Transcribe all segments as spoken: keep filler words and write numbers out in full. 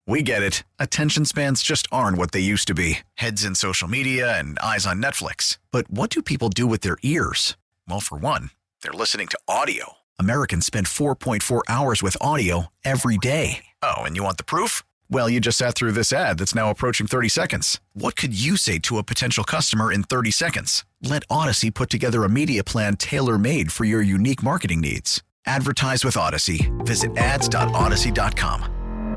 We get it. Attention spans just aren't what they used to be. Heads in social media and eyes on Netflix. But what do people do with their ears? Well, for one, they're listening to audio. Americans spend four point four hours with audio every day. Oh, and you want the proof? Well, you just sat through this ad that's now approaching thirty seconds. What could you say to a potential customer in thirty seconds? Let Odyssey put together a media plan tailor-made for your unique marketing needs. Advertise with Odyssey. Visit ads dot odyssey dot com.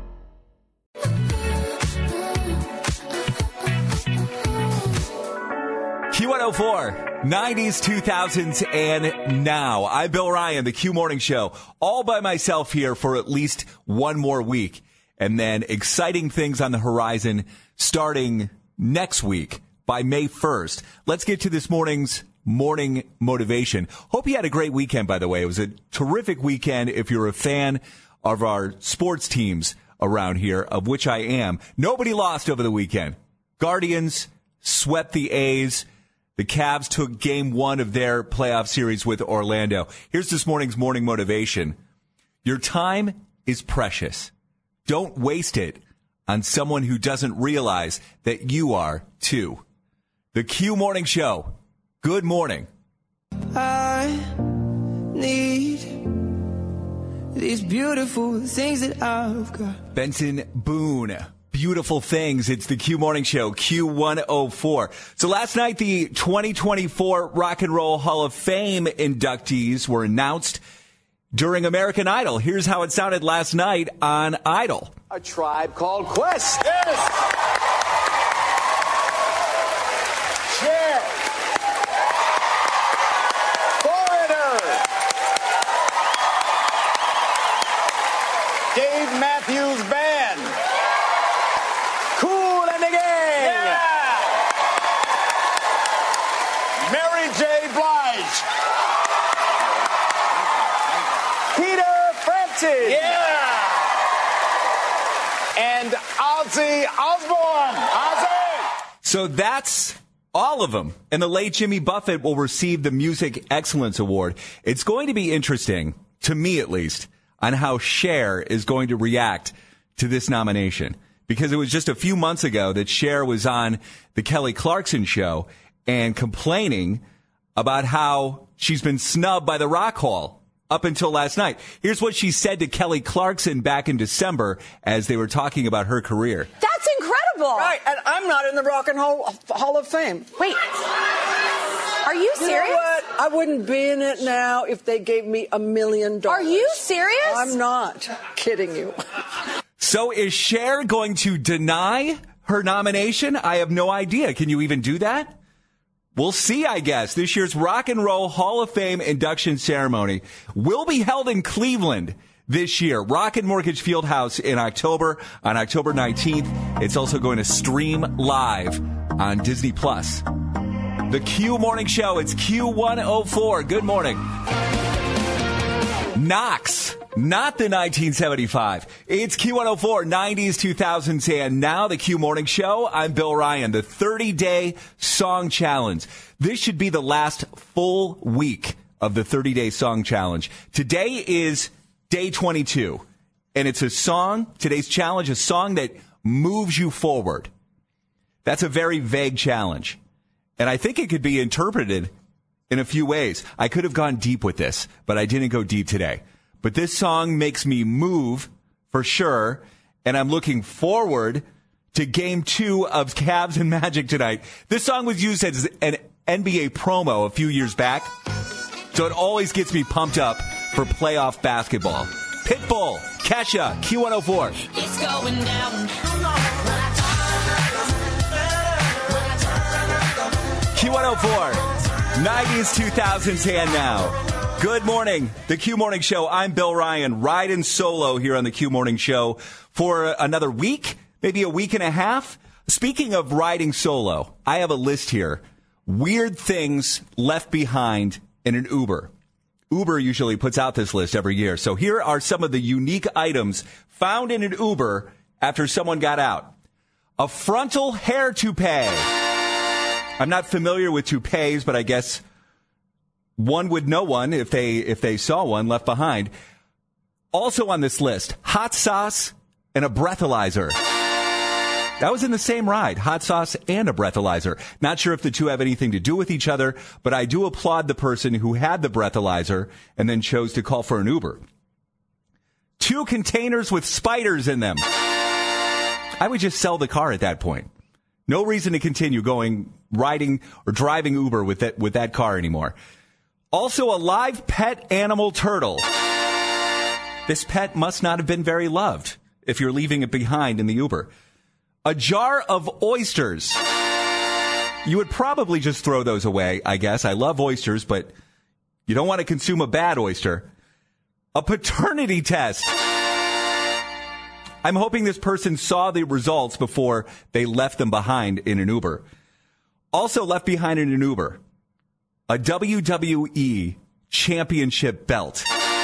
Q one oh four, nineties, two thousands, and now. I'm Bill Ryan, the Q Morning Show, all by myself here for at least one more week. And then exciting things on the horizon starting next week by May first. Let's get to this morning's morning motivation. Hope you had a great weekend, by the way. It was a terrific weekend if you're a fan of our sports teams around here, of which I am. Nobody lost over the weekend. Guardians swept the A's. The Cavs took game one of their playoff series with Orlando. Here's this morning's morning motivation. Your time is precious. Don't waste it on someone who doesn't realize that you are too. The Q Morning Show. Good morning. I need these beautiful things that I've got. Benson Boone. Beautiful things. It's the Q Morning Show, Q one oh four. So last night, the twenty twenty-four Rock and Roll Hall of Fame inductees were announced during American Idol. Here's how it sounded last night on Idol. A Tribe Called Quest. Yes. Cher. Foreigner. Dave Matthews Band. Kool and the Gang. Yeah. Mary J. Blige. Peter Frampton. Yeah. And Ozzy Osbourne. Ozzy. So that's all of them. And the late Jimmy Buffett will receive the Music Excellence Award. It's going to be interesting, to me at least, on how Cher is going to react to this nomination. Because it was just a few months ago that Cher was on the Kelly Clarkson show and complaining about how she's been snubbed by the Rock Hall up until last night. Here's what she said to Kelly Clarkson back in December as they were talking about her career. That's incredible. Right, and I'm not in the Rock and Roll Hall of Fame. Wait, are you serious? You know what? I wouldn't be in it now if they gave me a million dollars. Are you serious? I'm not kidding you. So is Cher going to deny her nomination? I have no idea. Can you even do that? We'll see, I guess. This year's Rock and Roll Hall of Fame induction ceremony will be held in Cleveland this year. Rocket Mortgage Fieldhouse in October, on October nineteenth. It's also going to stream live on Disney Plus. The Q Morning Show. It's Q one oh four. Good morning. Knox. Not the nineteen seventy-five. It's Q one oh four, nineties, two thousands, and now the Q Morning Show. I'm Bill Ryan, the thirty-day song challenge. This should be the last full week of the thirty-day song challenge. Today is day twenty-two, and it's a song, today's challenge, a song that moves you forward. That's a very vague challenge, and I think it could be interpreted in a few ways. I could have gone deep with this, but I didn't go deep today. But this song makes me move for sure, and I'm looking forward to game two of Cavs and Magic tonight. This song was used as an N B A promo a few years back, so it always gets me pumped up for playoff basketball. Pitbull, Kesha, Q one oh four. It's going down. Q one oh four, nineties, two thousands, and now. Good morning. The Q Morning Show. I'm Bill Ryan, riding solo here on the Q Morning Show for another week, maybe a week and a half. Speaking of riding solo, I have a list here. Weird things left behind in an Uber. Uber usually puts out this list every year. So here are some of the unique items found in an Uber after someone got out. A frontal hair toupee. I'm not familiar with toupees, but I guess one would know one if they if they saw one left behind. Also on this list, hot sauce and a breathalyzer. That was in the same ride, hot sauce and a breathalyzer. Not sure if the two have anything to do with each other, but I do applaud the person who had the breathalyzer and then chose to call for an Uber. Two containers with spiders in them. I would just sell the car at that point. No reason to continue going, riding, or driving Uber with that, with that car anymore. Also, a live pet animal turtle. This pet must not have been very loved if you're leaving it behind in the Uber. A jar of oysters. You would probably just throw those away, I guess. I love oysters, but you don't want to consume a bad oyster. A paternity test. I'm hoping this person saw the results before they left them behind in an Uber. Also left behind in an Uber, a W W E championship belt.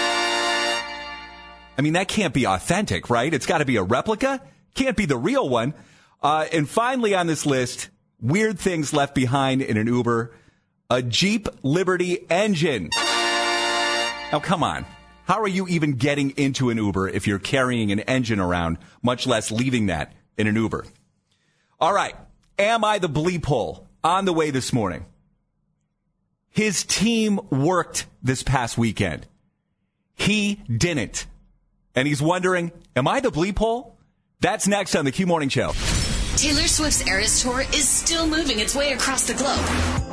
I mean, that can't be authentic, right? It's got to be a replica. Can't be the real one. Uh, and finally on this list, weird things left behind in an Uber, a Jeep Liberty engine. Now, come on. How are you even getting into an Uber if you're carrying an engine around, much less leaving that in an Uber? All right. Am I the bleep hole? On the way this morning. His team worked this past weekend. He didn't. And he's wondering, am I the bleep hole? That's next on the Q Morning Show. Taylor Swift's Eras Tour is still moving its way across the globe.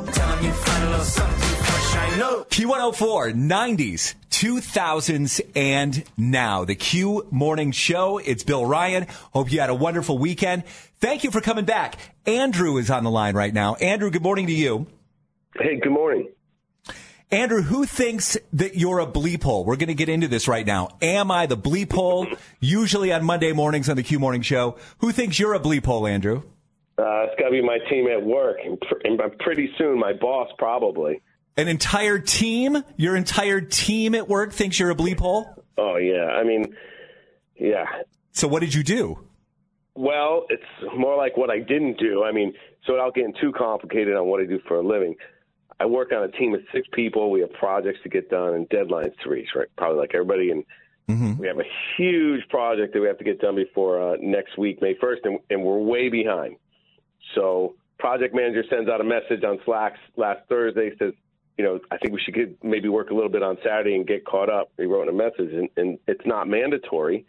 Q one oh four, nineties, two thousands, and now. The Q Morning Show. It's Bill Ryan. Hope you had a wonderful weekend. Thank you for coming back. Andrew is on the line right now. Andrew, good morning to you. Hey, good morning. Andrew, who thinks that you're a bleep hole? We're going to get into this right now. Am I the bleep hole? Usually on Monday mornings on the Q Morning Show. Who thinks you're a bleep hole, Andrew? Uh, it's got to be my team at work. And, pr- and pretty soon, my boss probably. An entire team? Your entire team at work thinks you're a bleep hole? Oh, yeah. I mean, yeah. So what did you do? Well, it's more like what I didn't do. I mean, so without getting too complicated on what I do for a living, I work on a team of six people. We have projects to get done and deadlines to reach, right? Probably like everybody. And mm-hmm. we have a huge project that we have to get done before uh, next week, May first, and, and we're way behind. So project manager sends out a message on Slack last Thursday, says, you know, I think we should get, maybe work a little bit on Saturday and get caught up. He wrote in a message, and, and it's not mandatory,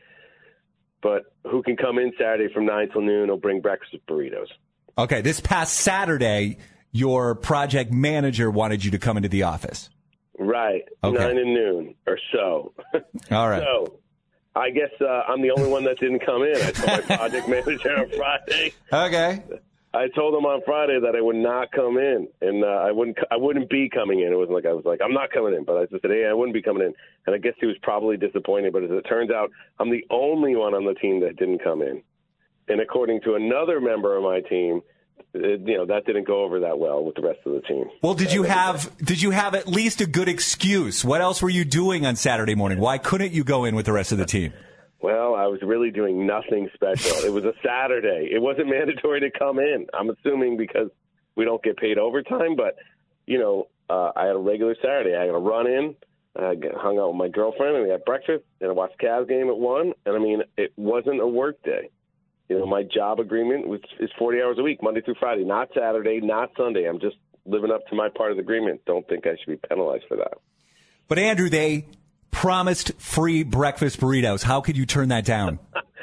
but who can come in Saturday from nine till noon? He'll bring breakfast burritos. Okay, this past Saturday, your project manager wanted you to come into the office. Right. Okay. Nine and noon or so. All right. So I guess uh, I'm the only one that didn't come in. I told my project manager on Friday. Okay. I told him on Friday that I would not come in, and uh, I wouldn't. I wouldn't be coming in. It wasn't like I was like, I'm not coming in, but I just said, hey, I wouldn't be coming in. And I guess he was probably disappointed. But as it turns out, I'm the only one on the team that didn't come in. And according to another member of my team, it, you know, that didn't go over that well with the rest of the team. Well, did you have did you have at least a good excuse? What else were you doing on Saturday morning? Why couldn't you go in with the rest of the team? Well, I was really doing nothing special. It was a Saturday. It wasn't mandatory to come in. I'm assuming because we don't get paid overtime. But, you know, uh, I had a regular Saturday. I got to run in. I hung out with my girlfriend, and we had breakfast, and I watched the Cavs game at one. And, I mean, it wasn't a work day. You know, my job agreement was, is forty hours a week, Monday through Friday, not Saturday, not Sunday. I'm just living up to my part of the agreement. Don't think I should be penalized for that. But, Andrew, they promised free breakfast burritos. How could you turn that down?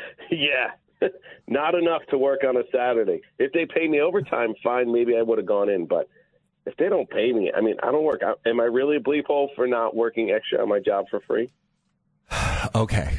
Yeah, not enough to work on a Saturday. If they pay me overtime, fine, maybe I would have gone in. But if they don't pay me, I mean, I don't work. Am I really a bleep hole for not working extra on my job for free? Okay.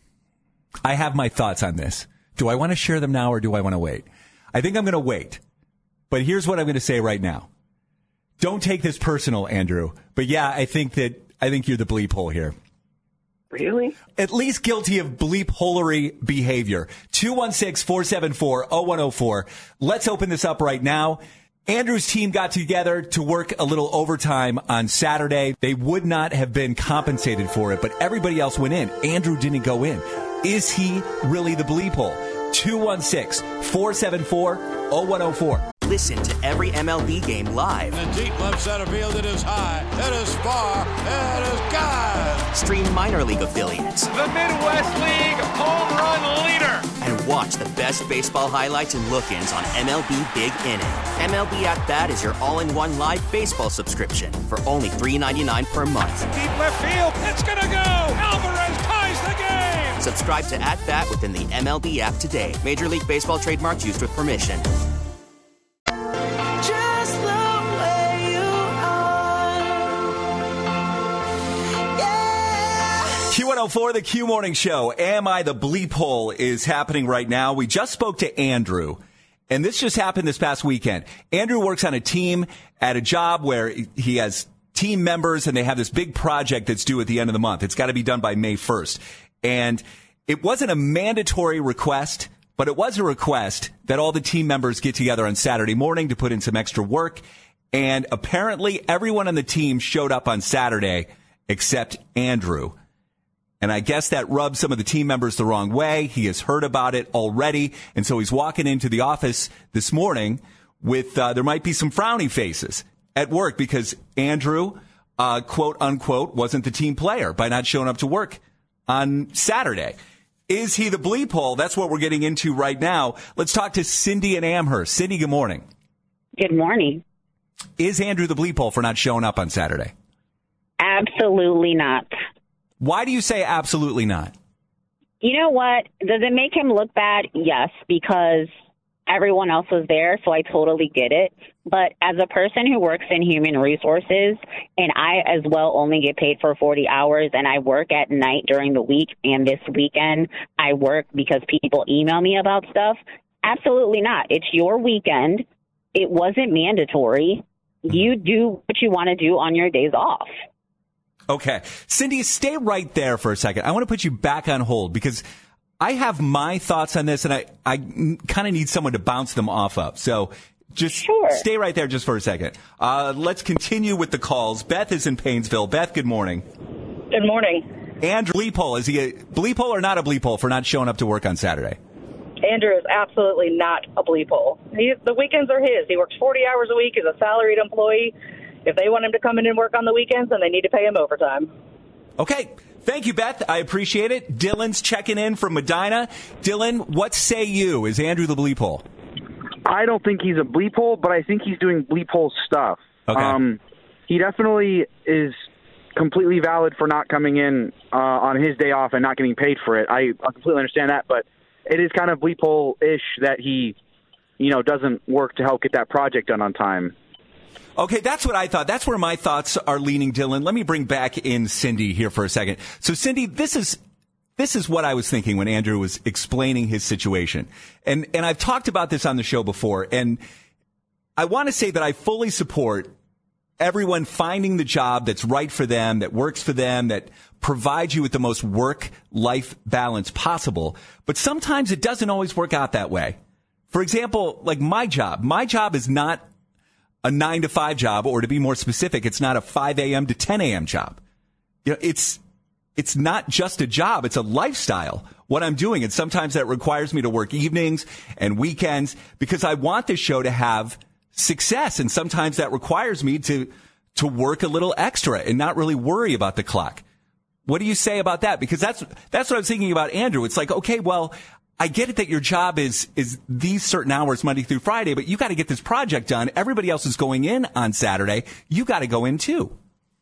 I have my thoughts on this. Do I want to share them now or do I want to wait? I think I'm going to wait. But here's what I'm going to say right now. Don't take this personal, Andrew. But yeah, I think that I think you're the bleep hole here. Really? At least guilty of bleep holery behavior. two one six, four seven four, zero one zero four. Let's open this up right now. Andrew's team got together to work a little overtime on Saturday. They would not have been compensated for it, but everybody else went in. Andrew didn't go in. Is he really the bleep hole? two one six, four seven four, zero one zero four. Listen to every M L B game live. In the deep left center field, it is high, it is far, it is gone. Stream minor league affiliates. The Midwest League home run leader. Watch the best baseball highlights and look-ins on M L B Big Inning. M L B At Bat is your all-in-one live baseball subscription for only three dollars and ninety-nine cents per month. Deep left field. It's going to go. Alvarez ties the game. Subscribe to At Bat within the M L B app today. Major League Baseball trademarks used with permission. Just the way you are. Yeah. Q one oh four, the Q Morning Show. Am I the Bleep Hole is happening right now. We just spoke to Andrew, and this just happened this past weekend. Andrew works on a team at a job where he has team members, and they have this big project that's due at the end of the month. It's got to be done by May first. And it wasn't a mandatory request, but it was a request that all the team members get together on Saturday morning to put in some extra work. And apparently everyone on the team showed up on Saturday except Andrew. And I guess that rubbed some of the team members the wrong way. He has heard about it already. And so he's walking into the office this morning with, uh, there might be some frowny faces at work because Andrew, uh, quote unquote, wasn't the team player by not showing up to work on Saturday. Is he the Bleep Hole? That's what we're getting into right now. Let's talk to Cindy in Amherst. Cindy, good morning. Good morning. Is Andrew the Bleep Hole for not showing up on Saturday? Absolutely not. Why do you say absolutely not? You know what? Does it make him look bad? Yes, because everyone else was there, so I totally get it. But as a person who works in human resources, and I as well only get paid for forty hours, and I work at night during the week, and this weekend I work because people email me about stuff, absolutely not. It's your weekend. It wasn't mandatory. You do what you want to do on your days off. Okay. Cindy, stay right there for a second. I want to put you back on hold because I have my thoughts on this, and I, I kind of need someone to bounce them off of. So just sure. Stay right there just for a second. Uh, let's continue with the calls. Beth is in Painesville. Beth, good morning. Good morning. Andrew Bleep Hole. Is he a Bleep Hole or not a Bleep Hole for not showing up to work on Saturday? Andrew is absolutely not a Bleep Hole. He, the weekends are his. He works forty hours a week as a salaried employee. If they want him to come in and work on the weekends, then they need to pay him overtime. Okay. Thank you, Beth. I appreciate it. Dylan's checking in from Medina. Dylan, what say you? Is Andrew the Bleep Hole? I don't think he's a Bleep Hole, but I think he's doing Bleep Hole stuff. Okay. Um, he definitely is completely valid for not coming in uh, on his day off and not getting paid for it. I, I completely understand that, but it is kind of Bleep Hole-ish that he, you know, doesn't work to help get that project done on time. Okay, that's what I thought. That's where my thoughts are leaning, Dylan. Let me bring back in Cindy here for a second. So, Cindy, this is this is what I was thinking when Andrew was explaining his situation. And and I've talked about this on the show before, and I want to say that I fully support everyone finding the job that's right for them, that works for them, that provides you with the most work-life balance possible. But sometimes it doesn't always work out that way. For example, like my job. My job is not a nine to five job, or to be more specific, it's not a five a.m. to ten a.m. job. You know, it's, it's not just a job. It's a lifestyle, what I'm doing. And sometimes that requires me to work evenings and weekends because I want this show to have success. And sometimes that requires me to, to work a little extra and not really worry about the clock. What do you say about that? Because that's, that's what I was thinking about Andrew. It's like, okay, well, I get it that your job is is these certain hours Monday through Friday, but you got to get this project done. Everybody else is going in on Saturday. You got to go in too.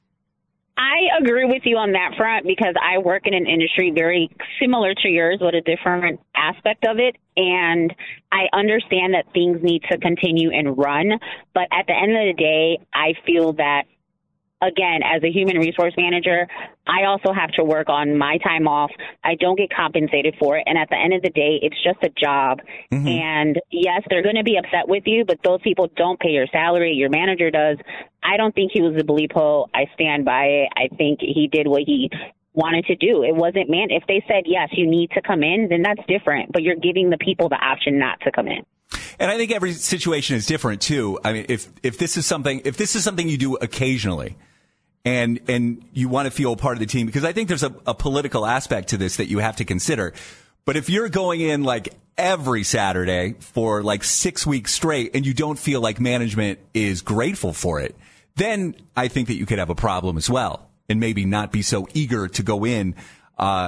I agree with you on that front because I work in an industry very similar to yours with a different aspect of it. And I understand that things need to continue and run. But at the end of the day, I feel that, again, as a human resource manager, I also have to work on my time off. I don't get compensated for it. And at the end of the day, it's just a job. Mm-hmm. And yes, they're going to be upset with you, but those people don't pay your salary. Your manager does. I don't think he was a Bleep Hole. I stand by it. I think he did what he wanted to do. It wasn't, man, if they said, yes, you need to come in, then that's different. But you're giving the people the option not to come in. And I think every situation is different too. I mean, if, if this is something, if this is something you do occasionally, and and you want to feel part of the team, because I think there's a, a political aspect to this that you have to consider. But if you're going in like every Saturday for like six weeks straight and you don't feel like management is grateful for it, then I think that you could have a problem as well and maybe not be so eager to go in uh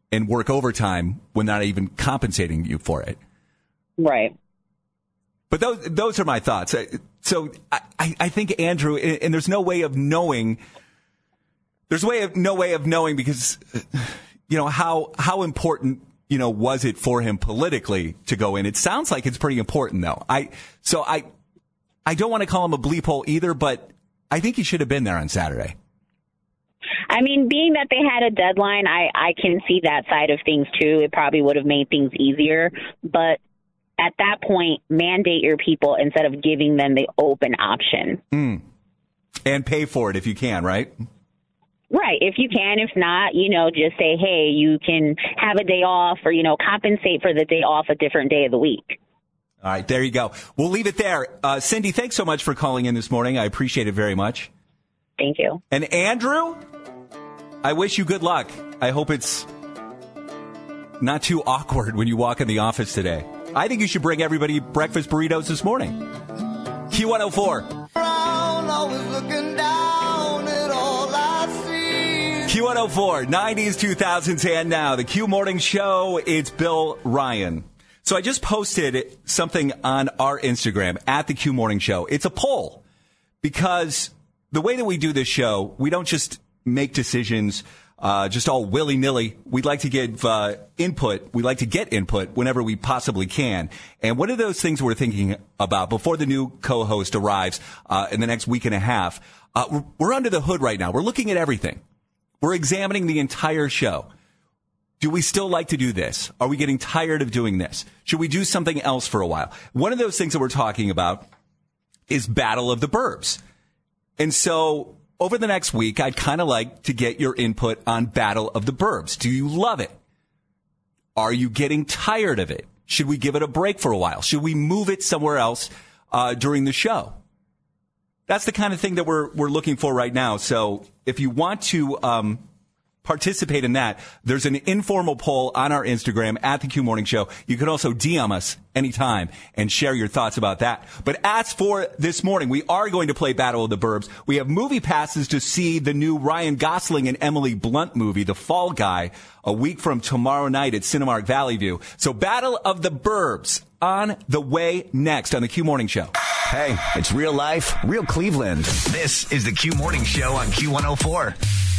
and work overtime when they're not even compensating you for it. Right. But those those are my thoughts. So I, I think, Andrew, and there's no way of knowing, there's way of no way of knowing because, you know, how how important, you know, was it for him politically to go in? It sounds like it's pretty important, though. I so I I don't want to call him a bleep hole either, but I think he should have been there on Saturday. I mean, being that they had a deadline, I, I can see that side of things, too. It probably would have made things easier. But at that point, mandate your people instead of giving them the open option. Mm. And pay for it if you can, right? Right. If you can. If not, you know, just say, hey, you can have a day off or, you know, compensate for the day off a different day of the week. All right. There you go. We'll leave it there. Uh, Cindy, thanks so much for calling in this morning. I appreciate it very much. Thank you. And Andrew, I wish you good luck. I hope it's not too awkward when you walk in the office today. I think you should bring everybody breakfast burritos this morning. Q one oh four. Q one oh four, nineties, two thousands, and now. The Q Morning Show, it's Bill Ryan. So I just posted something on our Instagram, at the Q Morning Show. It's a poll because the way that we do this show, we don't just make decisions uh, just all willy-nilly. We'd like to give uh, input. We'd like to get input whenever we possibly can. And one of those things we're thinking about before the new co-host arrives uh, in the next week and a half, uh, we're, we're under the hood right now. We're looking at everything. We're examining the entire show. Do we still like to do this? Are we getting tired of doing this? Should we do something else for a while? One of those things that we're talking about is Battle of the Burbs. And so over the next week, I'd kind of like to get your input on Battle of the Burbs. Do you love it? Are you getting tired of it? Should we give it a break for a while? Should we move it somewhere else uh, during the show? That's the kind of thing that we're we're looking for right now. So if you want to um, participate in that, there's an informal poll on our Instagram at the Q Morning Show. You can also D M us anytime and share your thoughts about that. But as for this morning, we are going to play Battle of the Burbs. We have movie passes to see the new Ryan Gosling and Emily Blunt movie, The Fall Guy, a week from tomorrow night at Cinemark Valley View. So Battle of the Burbs on the way next on the Q Morning Show. Hey, it's real life, real Cleveland. This is the Q Morning Show on Q one oh four.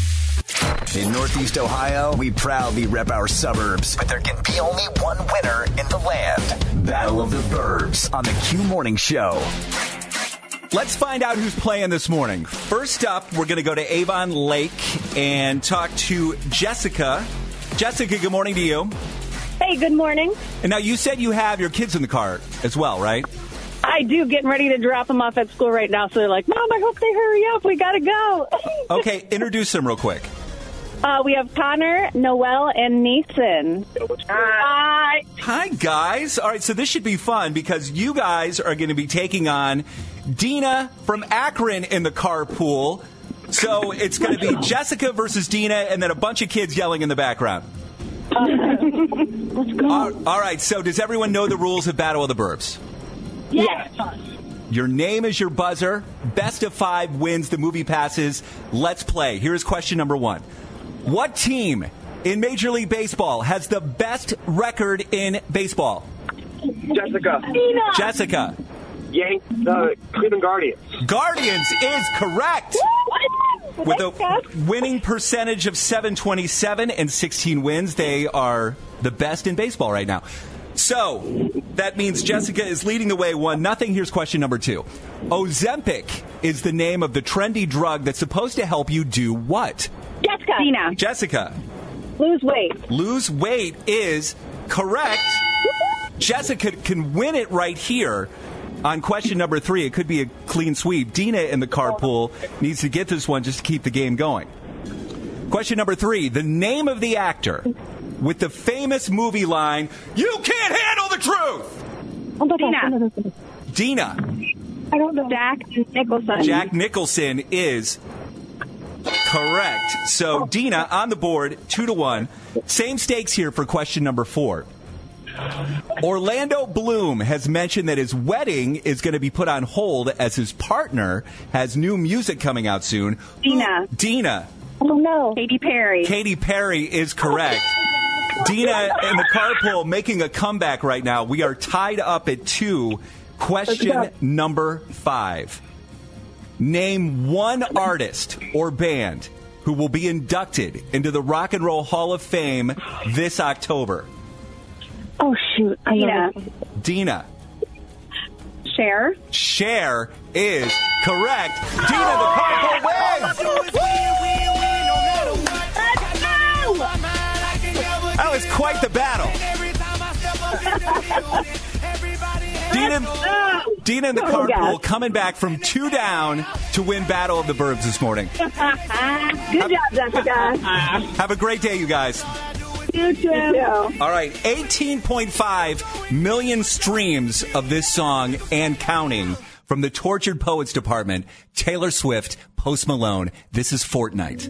In Northeast Ohio, we proudly rep our suburbs, but there can be only one winner in the land. Battle of the Burbs on the Q Morning Show. Let's find out who's playing this morning. First up, we're going to go to Avon Lake and talk to Jessica. Jessica, good morning to you. Hey, good morning. And now you said you have your kids in the car as well, right? I do, getting ready to drop them off at school right now. So they're like, Mom, I hope they hurry up. We got to go. Okay, introduce them real quick. Uh, we have Connor, Noel, and Nathan. Hi. Hi, guys. All right, so this should be fun because you guys are going to be taking on Dina from Akron in the carpool. So it's going to be Jessica versus Dina and then a bunch of kids yelling in the background. Uh, let's go. All, all right, so does everyone know the rules of Battle of the Burbs? Yes. Your name is your buzzer. Best of five wins the movie passes. Let's play. Here's question number one. What team in Major League Baseball has the best record in baseball? Jessica. Dina. Jessica. Yank, uh, Cleveland Guardians. Guardians is correct. With a winning percentage of seven twenty-seven and sixteen wins, they are the best in baseball right now. So that means Jessica is leading the way one nothing. Here's question number two. Ozempic is the name of the trendy drug that's supposed to help you do what? Jessica. Dina. Jessica. Lose weight. Lose weight is correct. Jessica can win it right here on question number three. It could be a clean sweep. Dina in the carpool needs to get this one just to keep the game going. Question number three. The name of the actor with the famous movie line, "You can't handle the truth." Dina. Dina. I don't know. Jack Nicholson. Jack Nicholson is correct. So Dina on the board, two to one. Same stakes here for question number four. Orlando Bloom has mentioned that his wedding is going to be put on hold as his partner has new music coming out soon. Dina. Dina. Oh, no. Katy Perry. Katy Perry is correct. Dina in the carpool making a comeback right now. We are tied up at two. Question number five. Name one artist or band who will be inducted into the Rock and Roll Hall of Fame this October. Oh, shoot. I Dina. know. Dina. Cher. Cher is correct. Dina, the carpool wins! That was quite the battle. Dina, Dina in the Oh, carpool God. coming back from two down to win Battle of the Burbs this morning. Good job, Jessica. Have a great day, you guys. You too. All right, eighteen point five million streams of this song and counting from the Tortured Poets Department. Taylor Swift, Post Malone. This is Fortnite.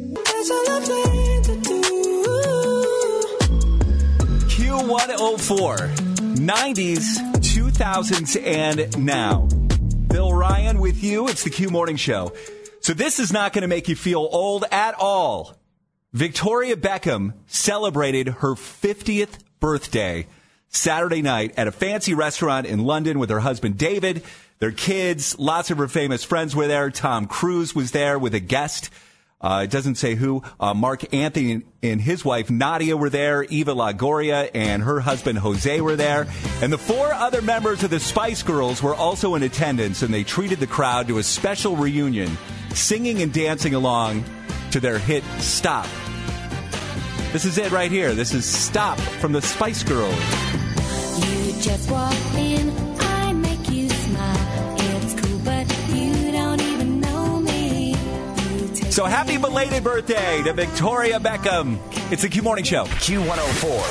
Q one oh four, nineties, two thousands, and now. Bill Ryan with you. It's the Q Morning Show. So this is not going to make you feel old at all. Victoria Beckham celebrated her fiftieth birthday Saturday night at a fancy restaurant in London with her husband David, their kids, lots of her famous friends were there. Tom Cruise was there with a guest. Uh, it doesn't say who. Uh, Mark Anthony and his wife Nadia were there. Eva Longoria and her husband Jose were there. And the four other members of the Spice Girls were also in attendance, and they treated the crowd to a special reunion, singing and dancing along to their hit Stop. This is it right here. This is Stop from the Spice Girls. You just walk in, I make you smile. It's cool, but you don't even know me. So happy belated birthday to Victoria Beckham. It's the Q Morning Show. Q one oh four.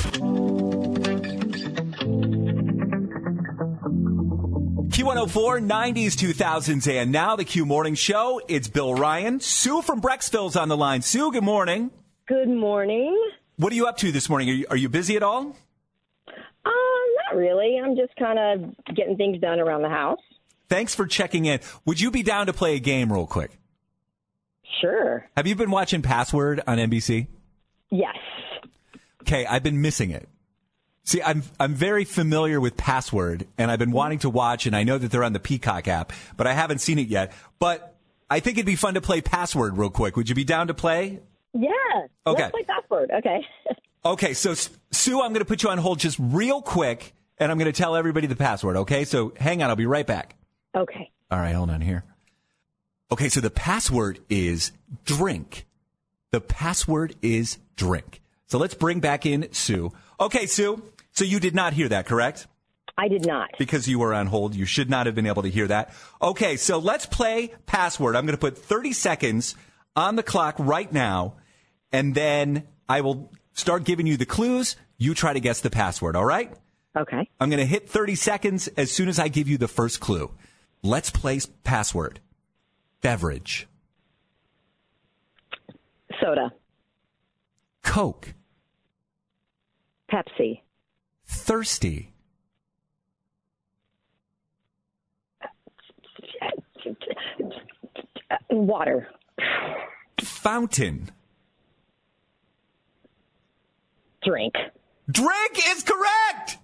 Q one oh four, nineties, two thousands, and now the Q Morning Show. It's Bill Ryan. Sue from Brecksville's on the line. Sue, good morning. Good morning. What are you up to this morning? Are you, are you busy at all? Uh, not really. I'm just kind of getting things done around the house. Thanks for checking in. Would you be down to play a game real quick? Sure. Have you been watching Password on N B C? Yes. Okay, I've been missing it. See, I'm I'm very familiar with Password, and I've been wanting to watch, and I know that they're on the Peacock app, but I haven't seen it yet. But I think it'd be fun to play Password real quick. Would you be down to play? Yeah. Okay. Let's play Password. Okay. Okay, so Sue, I'm going to put you on hold just real quick, and I'm going to tell everybody the password, okay? So hang on, I'll be right back. Okay. All right, hold on here. Okay, so the password is drink. The password is drink. So let's bring back in Sue. Okay, Sue, so you did not hear that, correct? I did not. Because you were on hold. You should not have been able to hear that. Okay, so let's play password. I'm going to put thirty seconds on the clock right now, and then I will start giving you the clues. You try to guess the password, all right? Okay. I'm going to hit thirty seconds as soon as I give you the first clue. Let's play password. Beverage. Soda. Coke. Pepsi. Thirsty. Water. Fountain. Drink. Drink is correct!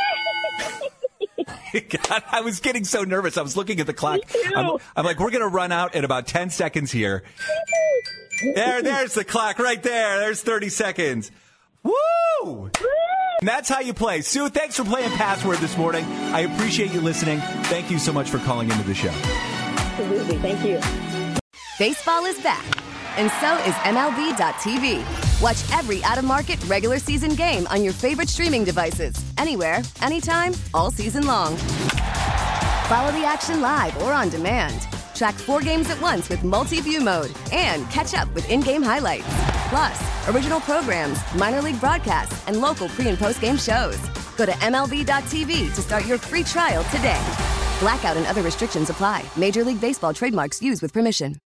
God, I was getting so nervous. I was looking at the clock. I'm, I'm like, we're going to run out in about ten seconds here. There, there's the clock right there. There's thirty seconds. Woo! And that's how you play. Sue, thanks for playing Password this morning. I appreciate you listening. Thank you so much for calling into the show. Absolutely. Thank you. Baseball is back, and so is M L B dot T V. Watch every out-of-market regular season game on your favorite streaming devices, anywhere, anytime, all season long. Follow the action live or on demand. Track four games at once with multi-view mode and catch up with in-game highlights. Plus, original programs, minor league broadcasts, and local pre- and post-game shows. Go to M L B dot T V to start your free trial today. Blackout and other restrictions apply. Major League Baseball trademarks used with permission.